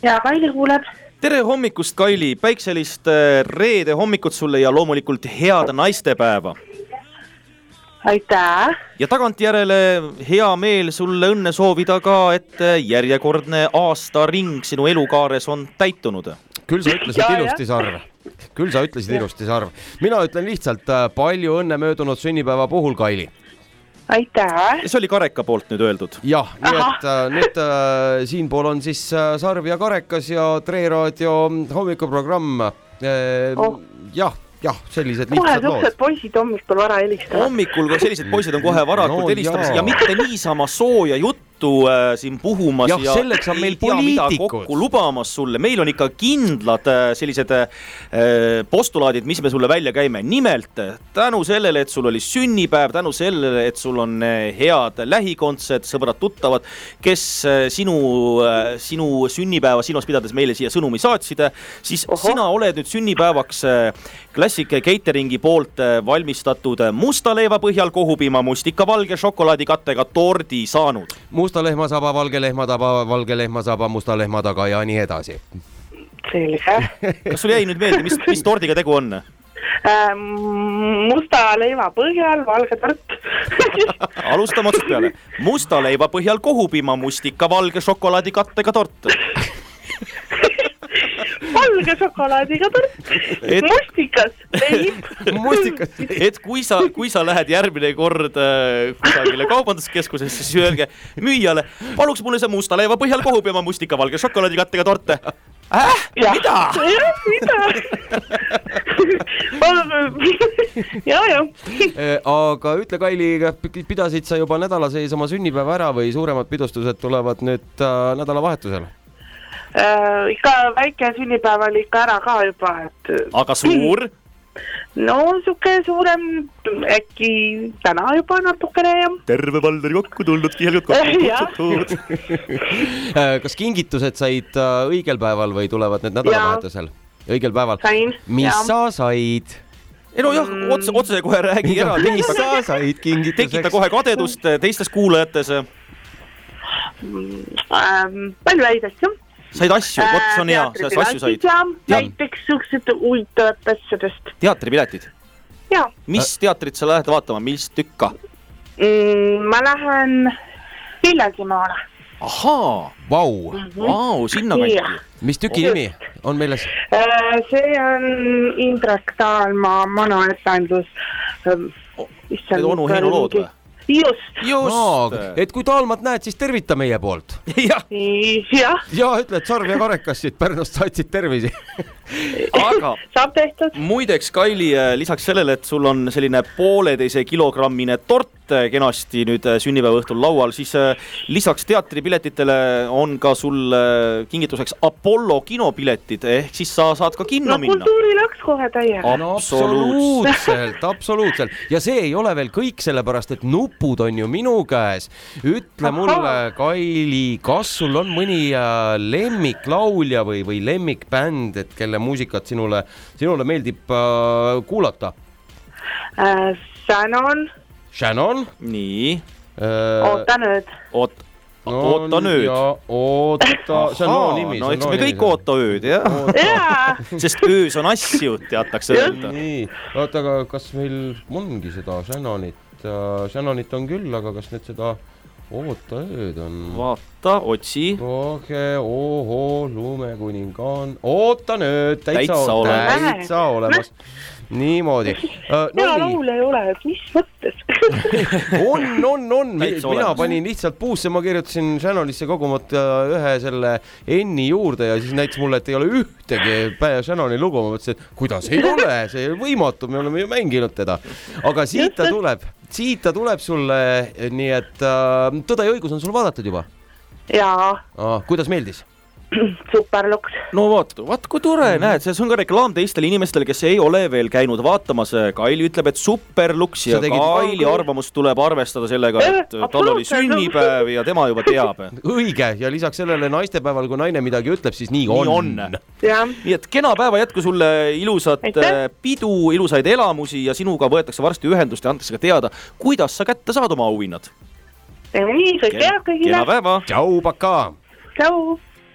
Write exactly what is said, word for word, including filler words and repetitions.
ja Kaili kuuleb. Tere hommikust, Kaili, päikselist reede hommikut sulle ja loomulikult head naistepäeva. Aitäh. Ja tagantjärele hea meel sulle õnne soovida ka, et järjekordne aastaring sinu elukaares on täitunud. Küll sa ütlesid ja, ilusti, Sarv. Küll sa ütlesid ilusti, Sarv. Mina ütlen lihtsalt palju õnne möödunud sünnipäeva puhul, Kaili. Aitäh. See oli Kareka poolt nüüd öeldud. Jah, nii et äh, nüüd äh, siinpool on siis äh, Sarv ja Karekas ja Tre Raadio hommikuprogramm. Äh, oh. Jah, jah, sellised lihtsad lood. Kohe tõksed poisid hommikul vara helistavad. Hommikul, kui sellised poisid on kohe varakult no, helistamas ja mitte niisama sooja juttu äh, siin puhumas ja, ja selleks on meil poliitikud kokku lubamas sulle. Meil on ikka kindlad äh, sellised äh, postulaadid, mis me sulle välja käime. Nimelt tänu sellele, et sul oli sünnipäev, tänu sellele, et sul on head lähikondsed, sõbrad, tuttavad, kes äh, sinu, äh, sinu sünnipäeva silmas pidades meile siia sõnumi saatsid, siis Oho. Sina oled nüüd sünnipäevaks äh, Classic Cateringi poolt valmistatud musta leiva põhjal kohupiima mustika valge šokolaadikattega tordi saanud. Musta lehma saba, valge lehma taba, valge lehma saba, musta lehma taga ja nii edasi. Selge. Kas sul jäi nüüd meelde, mis, mis tordiga tegu on? Ähm, musta leiva põhjal valge tort. Alustame otsast peale. Musta leiva põhjal kohupiima mustika valge šokolaadikattega tort. Valge šokolaadiga tort. Et, mustikas, leib. Mustikas. Et kui sa, kui sa lähed järgmine kord äh, kusagile kaubanduskeskuses, siis öelge müüjale, paluks mulle see musta leiva põhjal kohupiima mustika valge šokolaadikattega torte. Äh? Ja. Mida? Jah, mida? ja, ja. Aga ütle, Kaili, pidasid sa juba nädala sees oma sünnipäeva ära või suuremad pidustused tulevad nüüd äh, nädalavahetusel? Äh, ikka väike sünnipäev oli ikka ära ka juba. Et... Aga suur? No, suke suurem, äkki täna juba natukene ja... Terve Valderi kokku tulnud, kihelgud kokku kutsutud. Kas kingitused said õigel päeval või tulevad need nädalavahetusel? Õigel päeval. Sain. Mis ja. Sa said? Ei no jah, otse, otse kohe räägi ära. Mis sa said kingituseks? Tekita kohe kadedust teistes kuulajates. Ähm, palju häid asju. Said asju, vot see on hea, selles asju said. Näiteks suksed uitavad asjadest. Teatripiletid? Jaa. Mis teatrit sa lähed vaatama, mis tükka? Mm, ma lähen Viljandsimaale. Ahaa, vau, mm-hmm. vau, sinna kanti. Ja. Mis tüki nimi on meeles? See on Indrek Taalmaa monoetandus. Need onu Heino lood või? Just. Just. No, et kui Taalmat näed, siis tervita meie poolt. ja. ja. Ja ütle, et Sarv ja Karekas siit Pärnust saatsid tervisi. Aga saab tehtud. Muideks, Kaili, lisaks sellele, et sul on selline pooleteise kilogrammine tort kenasti nüüd sünnipäeva õhtul laual, siis lisaks teatripiletitele on ka sul kingituseks Apollo kinopiletid, ehk siis sa saad ka kinno no, minna. No kultuuri läks kohe täiega. No, absoluutselt, absoluutselt. Ja see ei ole veel kõik, sellepärast, et nupud on ju minu käes. Ütle Aha. mulle, Kaili, kas sul on mõni lemmiklaulja või, või lemmikbänd, et kelle muusikat sinule, sinule meeldib äh, kuulata? Äh, Shannon. Shannon? Nii. Äh, oota nüüd. Oot, no, oota nüüd. Ja, oota, see on noo nimi. No eks me kõik oota ööd, jah? Jaa. Sest öös on asju, teatakse öelda. Nii, oota, aga kas meil ongi seda Shannonit? Shannonit on küll, aga kas nüüd seda oota ööd on? Vaata, otsi. Ohe, oho, lumekuningaan. Oota nüüd, täitsa, täitsa olemas. Täitsa olemas. Niimoodi. Uh, no ja laul ei ole, et mis mõttes? on, on, on. Mina panin lihtsalt puusse, ma kirjutasin Shannonisse kogumata ühe selle N-i juurde ja siis näitas mulle, et ei ole ühtegi Shannoni lugu. Ma mõtlesin, et kuidas ei ole, see ei võimatu, me oleme ju mänginud teda. Aga siit ta tuleb, siit ta tuleb sulle, nii et uh, Tõde ja õigus on sul vaadatud juba? Jaa. Ah, kuidas meeldis? Superluks. No vaat, vaat kui tore, mm-hmm. näed, see on ka reklaam teistele inimestele, kes ei ole veel käinud vaatamas. Kaili ütleb, et superluks ja tegid... Kaili arvamus tuleb arvestada sellega, et eh, tal oli sünnipäev ja tema juba teab. Õige, ja lisaks sellele naistepäeval, kui naine midagi ütleb, siis nii on. Nii on. Nii et kena päeva jätku sulle ilusat Aitäh. Pidu, ilusaid elamusi ja sinuga võetakse varsti ühendust ja antakse ka teada, kuidas sa kätte saad oma auhinnad. Nii, kõik teab kõigile. Kena päeva. Tšau, paka. Tšau.